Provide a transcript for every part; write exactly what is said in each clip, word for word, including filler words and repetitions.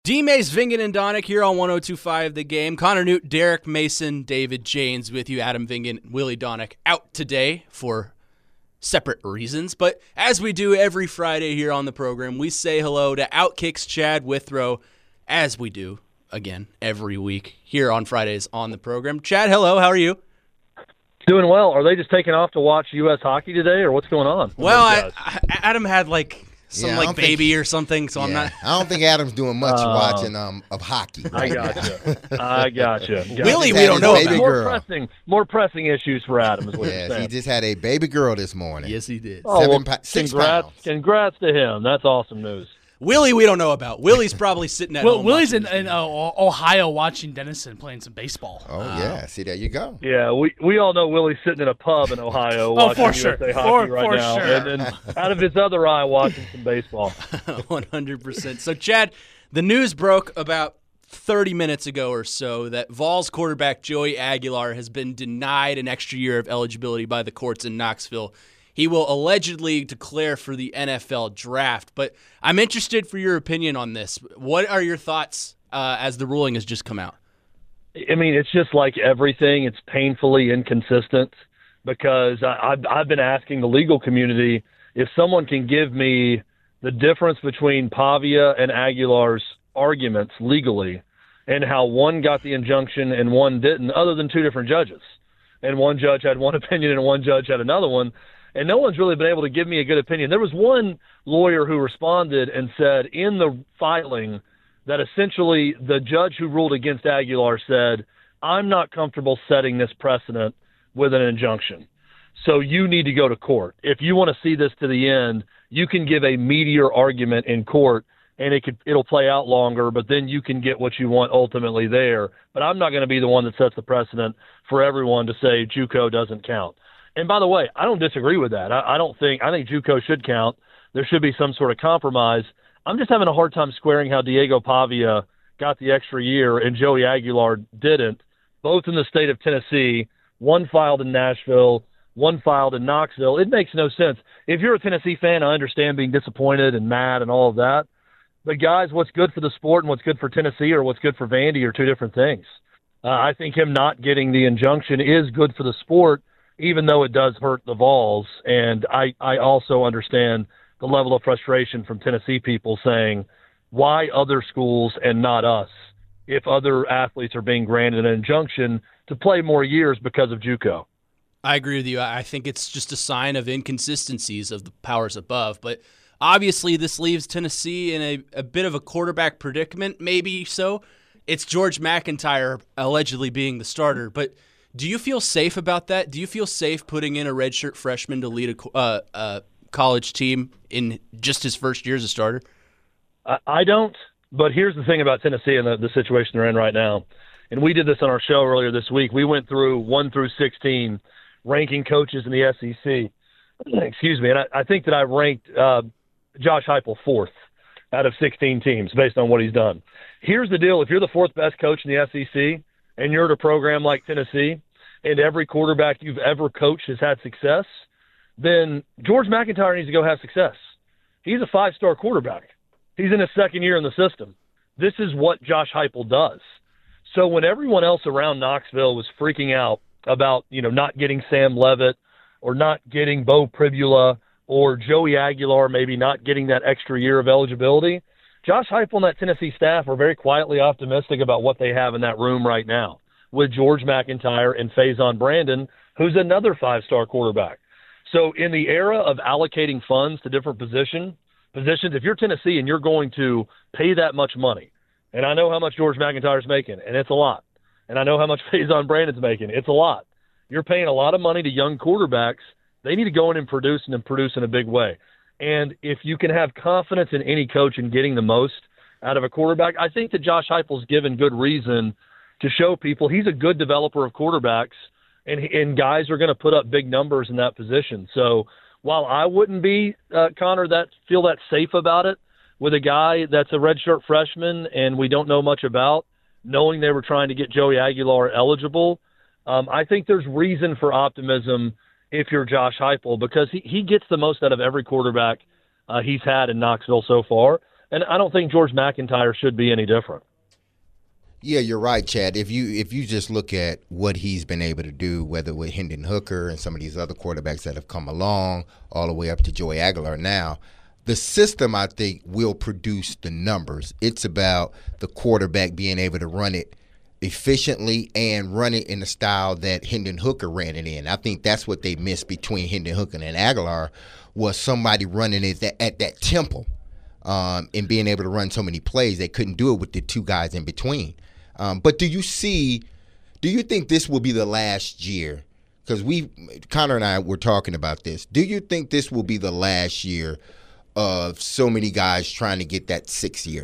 D-Mays, Vingen, and Donick here on one oh two point five The Game. Connor Newt, Derek Mason, David Janes with you. Adam Vingen, Willie Donick out today for separate reasons. But as we do every Friday here on the program, we say hello to Outkicks Chad Withrow, as we do, again, every week here on Fridays on the program. Chad, hello. How are you? Doing well. Are they just taking off to watch U S hockey today, or what's going on? Well, I, I, Adam had like some Yeah, I like don't baby think- or something, so I'm Yeah, not. I don't think Adam's doing much Uh, watching um of hockey. I gotcha. I gotcha. gotcha. Willie, Just we had don't his know baby about. More girl. pressing, more pressing issues for Adam is what you're Yes, saying. he just had a baby girl this morning. Yes, he did. Oh, seven well, pa- six congrats, pounds. congrats to him. That's awesome news. Willie, we don't know about. Willie's probably sitting at Well, home. Willie's in, watching in uh, Ohio watching Denison playing some baseball. Oh yeah, see there you go. Yeah, we, we all know Willie's sitting in a pub in Ohio Oh, watching for sure. U S A hockey For- right for now, sure. and then out of his other eye watching some baseball. one hundred percent. So, Chad, the news broke about thirty minutes ago or so that Vols quarterback Joey Aguilar has been denied an extra year of eligibility by the courts in Knoxville. He will allegedly declare for the N F L draft, but I'm interested for your opinion on this. What are your thoughts uh, as the ruling has just come out? I mean, it's just like everything. It's painfully inconsistent because I, I've, I've been asking the legal community if someone can give me the difference between Pavia and Aguilar's arguments legally and how one got the injunction and one didn't, other than two different judges. And one judge had one opinion and one judge had another one. And no one's really been able to give me a good opinion. There was one lawyer who responded and said in the filing that essentially the judge who ruled against Aguilar said, I'm not comfortable setting this precedent with an injunction. So you need to go to court. If you want to see this to the end, you can give a meatier argument in court and it could, it'll play out longer, but then you can get what you want ultimately there. But I'm not going to be the one that sets the precedent for everyone to say JUCO doesn't count. And by the way, I don't disagree with that. I, I don't think I think JUCO should count. There should be some sort of compromise. I'm just having a hard time squaring how Diego Pavia got the extra year and Joey Aguilar didn't, both in the state of Tennessee, one filed in Nashville, one filed in Knoxville. It makes no sense. If you're a Tennessee fan, I understand being disappointed and mad and all of that. But guys, what's good for the sport and what's good for Tennessee or what's good for Vandy are two different things. Uh, I think him not getting the injunction is good for the sport, even though it does hurt the Vols. And I, I also understand the level of frustration from Tennessee people saying, why other schools and not us if other athletes are being granted an injunction to play more years because of JUCO? I agree with you. I think it's just a sign of inconsistencies of the powers above. But obviously this leaves Tennessee in a, a bit of a quarterback predicament, maybe so. It's George McIntyre allegedly being the starter. But do you feel safe about that? Do you feel safe putting in a redshirt freshman to lead a, uh, a college team in just his first year as a starter? I, I don't. But here's the thing about Tennessee and the, the situation they're in right now. And we did this on our show earlier this week. We went through one through sixteen, ranking coaches in the S E C. Excuse me. And I, I think that I ranked uh, Josh Heupel fourth out of sixteen teams based on what he's done. Here's the deal. If you're the fourth best coach in the S E C and you're at a program like Tennessee and every quarterback you've ever coached has had success, then George McIntyre needs to go have success. He's a five-star quarterback. He's in his second year in the system. This is what Josh Heupel does. So when everyone else around Knoxville was freaking out about, you know, not getting Sam Levitt or not getting Bo Pribula or Joey Aguilar maybe not getting that extra year of eligibility, Josh Heupel and that Tennessee staff are very quietly optimistic about what they have in that room right now with George McIntyre and Faison Brandon, who's another five-star quarterback. So in the era of allocating funds to different position, positions, if you're Tennessee and you're going to pay that much money, and I know how much George McIntyre's making, and it's a lot, and I know how much Faison Brandon's making, it's a lot. You're paying a lot of money to young quarterbacks. They need to go in and produce and produce in a big way. And if you can have confidence in any coach in getting the most out of a quarterback, I think that Josh Heupel's given good reason to show people he's a good developer of quarterbacks, and and guys are going to put up big numbers in that position. So while I wouldn't be, uh, Connor, that feel that safe about it with a guy that's a redshirt freshman and we don't know much about, knowing they were trying to get Joey Aguilar eligible, um, I think there's reason for optimism if you're Josh Heupel because he, he gets the most out of every quarterback uh, he's had in Knoxville so far. And I don't think George McIntyre should be any different. Yeah, you're right, Chad. If you if you just look at what he's been able to do, whether with Hendon Hooker and some of these other quarterbacks that have come along, all the way up to Joey Aguilar now, the system, I think, will produce the numbers. It's about the quarterback being able to run it efficiently and run it in the style that Hendon Hooker ran it in. I think that's what they missed between Hendon Hooker and Aguilar, was somebody running it at, at that tempo um, and being able to run so many plays. They couldn't do it with the two guys in between. Um, but do you see, do you think this will be the last year? Because we, Connor and I were talking about this. Do you think this will be the last year of so many guys trying to get that sixth year?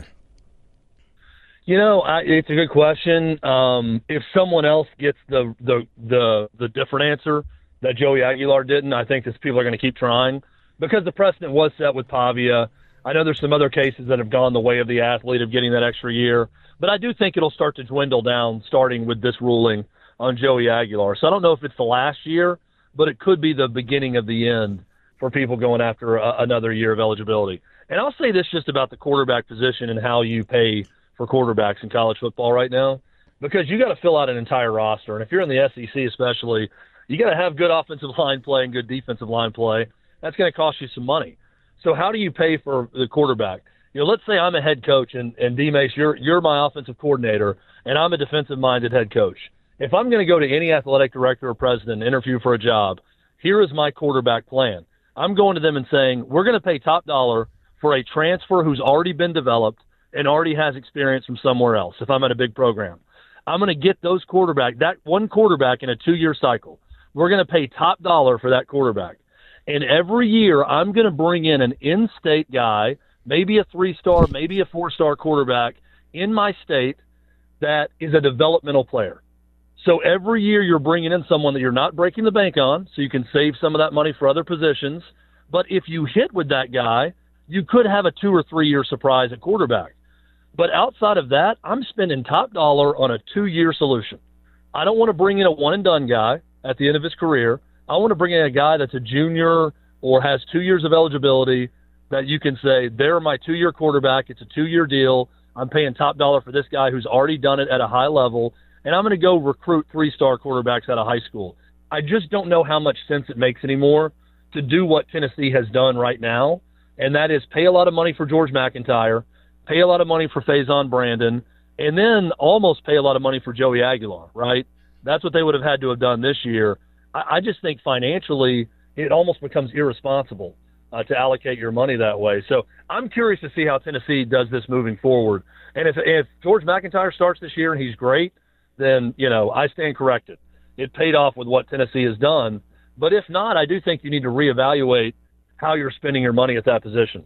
You know, I, it's a good question. Um, if someone else gets the, the the the different answer that Joey Aguilar didn't, I think that people are going to keep trying, because the precedent was set with Pavia. I know there's some other cases that have gone the way of the athlete of getting that extra year, but I do think it'll start to dwindle down starting with this ruling on Joey Aguilar. So I don't know if it's the last year, but it could be the beginning of the end for people going after a, another year of eligibility. And I'll say this just about the quarterback position and how you pay for quarterbacks in college football right now, because you got to fill out an entire roster. And if you're in the S E C especially, you got to have good offensive line play and good defensive line play. That's going to cost you some money. So how do you pay for the quarterback? You know, let's say I'm a head coach and, and D-Mace, you're, you're my offensive coordinator, and I'm a defensive-minded head coach. If I'm going to go to any athletic director or president and interview for a job, here is my quarterback plan. I'm going to them and saying, we're going to pay top dollar for a transfer who's already been developed and already has experience from somewhere else, if I'm at a big program. I'm going to get those quarterback, that one quarterback in a two-year cycle. We're going to pay top dollar for that quarterback. And every year I'm going to bring in an in-state guy, maybe a three-star, maybe a four-star quarterback in my state that is a developmental player. So every year you're bringing in someone that you're not breaking the bank on, so you can save some of that money for other positions. But if you hit with that guy, you could have a two- or three-year surprise at quarterback. But outside of that, I'm spending top dollar on a two-year solution. I don't want to bring in a one-and-done guy at the end of his career. I want to bring in a guy that's a junior or has two years of eligibility that you can say, they're my two-year quarterback. It's a two-year deal. I'm paying top dollar for this guy who's already done it at a high level, and I'm going to go recruit three-star quarterbacks out of high school. I just don't know how much sense it makes anymore to do what Tennessee has done right now, and that is pay a lot of money for George McIntyre, pay a lot of money for Faison Brandon, and then almost pay a lot of money for Joey Aguilar, right? That's what they would have had to have done this year. I, I just think financially it almost becomes irresponsible uh, to allocate your money that way. So I'm curious to see how Tennessee does this moving forward. And if, if George McIntyre starts this year and he's great, then, you know, I stand corrected. It paid off with what Tennessee has done. But if not, I do think you need to reevaluate how you're spending your money at that position.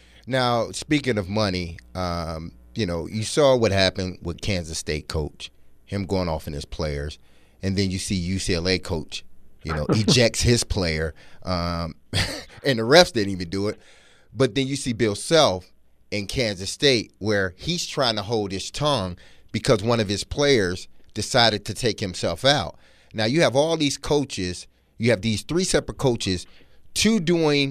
Now, speaking of money, um, you know, you saw what happened with Kansas State coach, him going off on his players, and then you see U C L A coach, you know, ejects his player, um, and the refs didn't even do it. But then you see Bill Self in Kansas State, where he's trying to hold his tongue because one of his players decided to take himself out. Now, you have all these coaches, you have these three separate coaches, two doing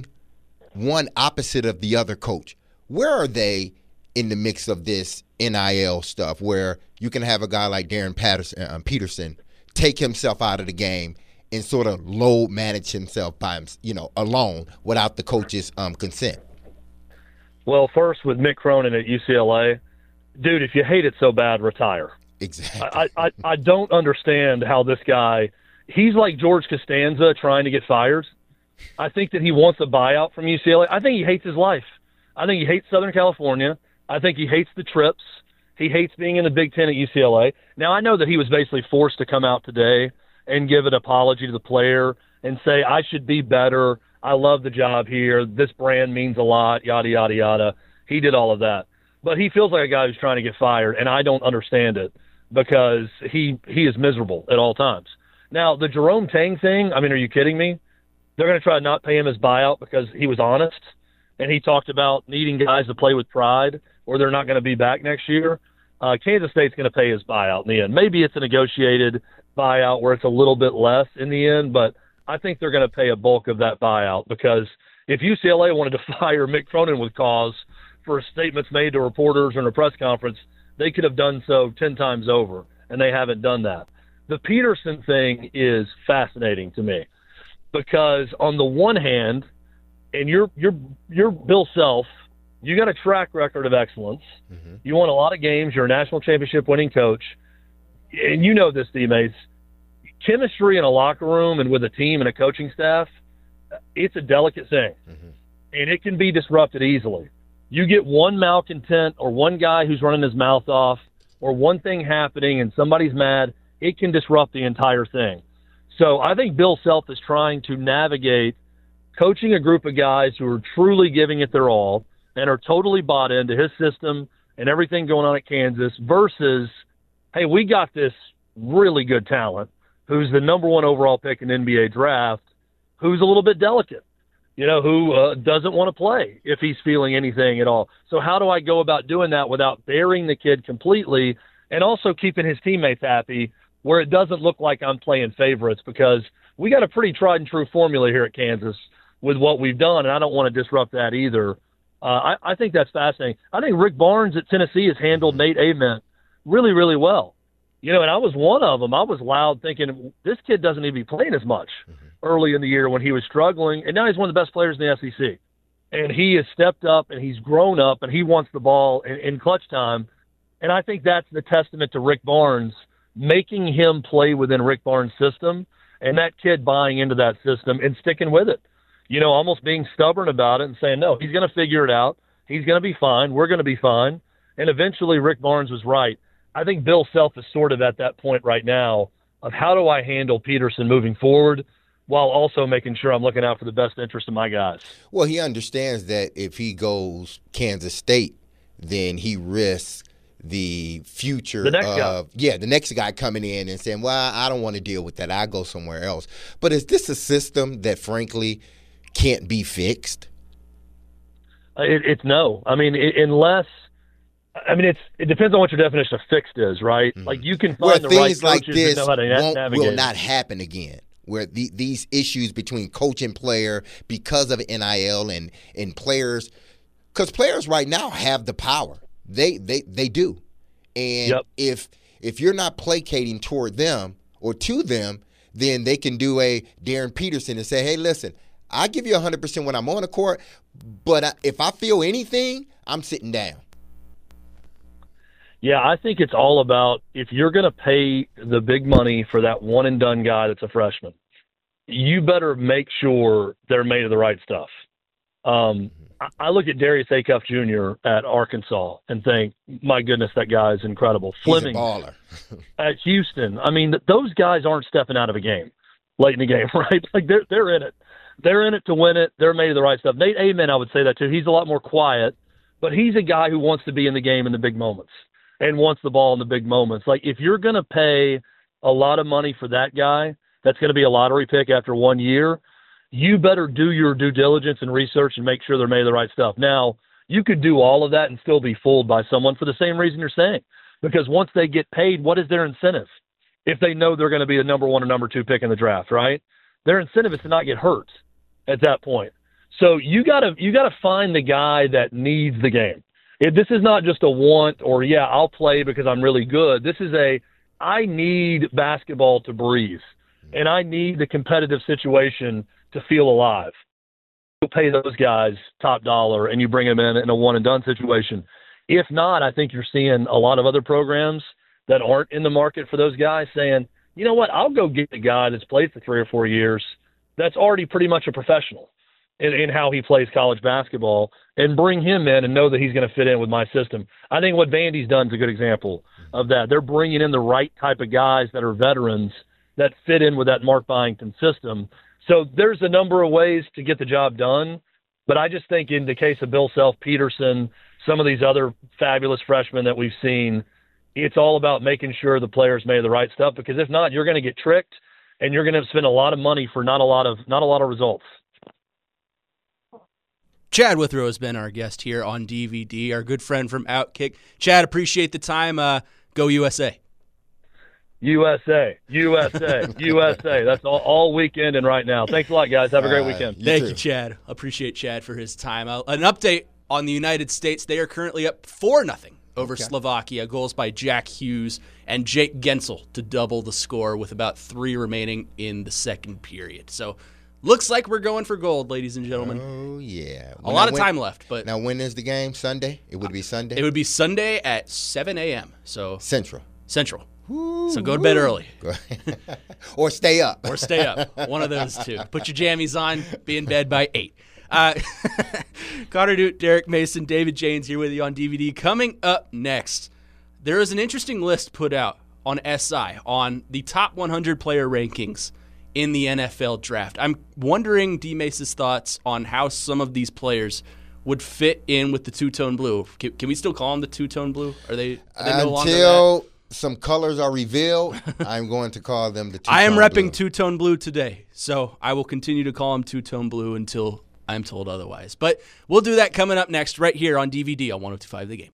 one opposite of the other coach. Where are they in the mix of this N I L stuff, where you can have a guy like Darren Patterson, um, Peterson take himself out of the game and sort of load manage himself by him, you know, alone without the coach's um, consent? Well, first with Mick Cronin at U C L A, dude, if you hate it so bad, retire. Exactly. I, I, I don't understand how this guy, he's like George Costanza trying to get fired. I think that he wants a buyout from U C L A. I think he hates his life. I think he hates Southern California. I think he hates the trips. He hates being in the Big Ten at U C L A. Now, I know that he was basically forced to come out today and give an apology to the player and say, I should be better. I love the job here. This brand means a lot, yada, yada, yada. He did all of that. But he feels like a guy who's trying to get fired, and I don't understand it because he he is miserable at all times. Now, the Jerome Tang thing, I mean, are you kidding me? They're going to try to not pay him his buyout because he was honest, and he talked about needing guys to play with pride or they're not going to be back next year. Uh, Kansas State's going to pay his buyout in the end. Maybe it's a negotiated buyout where it's a little bit less in the end, but I think they're going to pay a bulk of that buyout because if U C L A wanted to fire Mick Cronin with cause for statements made to reporters or in a press conference, they could have done so ten times over, and they haven't done that. The Peterson thing is fascinating to me because on the one hand, and you're you're you're Bill Self, you got a track record of excellence. Mm-hmm. You won a lot of games. You're a national championship winning coach, and you know this, D-Mates. Chemistry in a locker room and with a team and a coaching staff, it's a delicate thing, mm-hmm. and it can be disrupted easily. You get one malcontent or one guy who's running his mouth off or one thing happening and somebody's mad, it can disrupt the entire thing. So I think Bill Self is trying to navigate coaching a group of guys who are truly giving it their all and are totally bought into his system and everything going on at Kansas versus, hey, we got this really good talent who's the number one overall pick in the N B A draft, who's a little bit delicate, you know, who uh, doesn't want to play if he's feeling anything at all. So how do I go about doing that without burying the kid completely and also keeping his teammates happy where it doesn't look like I'm playing favorites? Because we got a pretty tried and true formula here at Kansas with what we've done, and I don't want to disrupt that either. Uh, I, I think that's fascinating. I think Rick Barnes at Tennessee has handled Nate Ament really, really well. You know, and I was one of them. I was loud thinking, this kid doesn't need to be playing as much mm-hmm. early in the year when he was struggling, and now he's one of the best players in the S E C. And he has stepped up, and he's grown up, and he wants the ball in, in clutch time. And I think that's the testament to Rick Barnes, making him play within Rick Barnes' system, and that kid buying into that system and sticking with it. You know, almost being stubborn about it and saying, no, he's going to figure it out. He's going to be fine. We're going to be fine. And eventually Rick Barnes was right. I think Bill Self is sort of at that point right now of how do I handle Peterson moving forward while also making sure I'm looking out for the best interest of my guys. Well, he understands that if he goes Kansas State, then he risks the future the next of guy. yeah, the next guy coming in and saying, well, I don't want to deal with that. I go somewhere else. But is this a system that, frankly, can't be fixed? It, it's no. I mean, it, unless – I mean, it's it depends on what your definition of fixed is, right? Mm-hmm. Like you can find where the things right like coaches this that know how to won't, navigate. will not happen again. Where the, these issues between coach and player because of N I L and and players, because players right now have the power. They they they do, and yep. if if you're not placating toward them or to them, then they can do a Darren Peterson and say, hey, listen, I give you one hundred percent when I'm on the court, but I, if I feel anything, I'm sitting down. Yeah, I think it's all about if you're going to pay the big money for that one-and-done guy that's a freshman, you better make sure they're made of the right stuff. Um, I, I look at Darius Acuff Junior at Arkansas and think, my goodness, that guy is incredible. Fleming He's a baller. at Houston. I mean, those guys aren't stepping out of a game late in the game, right? Like they're they're in it. They're in it to win it. They're made of the right stuff. Nate Ament, I would say that too. He's a lot more quiet, but he's a guy who wants to be in the game in the big moments and wants the ball in the big moments. Like if you're going to pay a lot of money for that guy, that's going to be a lottery pick after one year, you better do your due diligence and research and make sure they're made of the right stuff. Now, you could do all of that and still be fooled by someone for the same reason you're saying, because once they get paid, what is their incentive? If they know they're going to be the number one or number two pick in the draft, right? Their incentive is to not get hurt at that point. So you gotta you gotta find the guy that needs the game. If this is not just a want or, yeah, I'll play because I'm really good. This is a, I need basketball to breathe, and I need the competitive situation to feel alive. You pay those guys top dollar, and you bring them in in a one-and-done situation. If not, I think you're seeing a lot of other programs that aren't in the market for those guys saying, you know what, I'll go get the guy that's played for three or four years that's already pretty much a professional in, in how he plays college basketball and bring him in and know that he's going to fit in with my system. I think what Vandy's done is a good example of that. They're bringing in the right type of guys that are veterans that fit in with that Mark Byington system. So there's a number of ways to get the job done, but I just think in the case of Bill Self, Peterson, some of these other fabulous freshmen that we've seen, it's all about making sure the players made the right stuff, because if not, you're going to get tricked and you're going to spend a lot of money for not a lot of not a lot of results. Chad Withrow has been our guest here on D V D, our good friend from Outkick. Chad, appreciate the time. Uh, go U S A. U S A, U S A, U S A. That's all, all weekend and right now. Thanks a lot, guys. Have a great Uh, weekend. You Thank too. you, Chad. Appreciate Chad for his time. Uh, an update on the United States. They are currently up four nothing over Okay. Slovakia. Goals by Jack Hughes and Jake Gensel to double the score with about three remaining in the second period. So looks like we're going for gold, ladies and gentlemen. Oh, yeah. A lot Now, of when- time left, but Now, when is the game? Sunday? It would be Sunday? it would be Sunday at seven a.m. So Central. Central. So go to bed early Go- or stay up. or stay up. One of those two. Put your jammies on, be in bed by eight. Uh, Connor Newt, Derek Mason, David Janes here with you on D V D. Coming up next, there is an interesting list put out on S I on the top one hundred player rankings in the N F L draft. I'm wondering D Mace's thoughts on how some of these players would fit in with the two-tone blue. Can, can we still call them the two-tone blue? Are they, are they no longer that? Until some colors are revealed, I'm going to call them the two-tone I am repping blue. two-tone blue today, so I will continue to call them two-tone blue until I'm told otherwise. But we'll do that coming up next right here on D V D on one oh two point five The Game.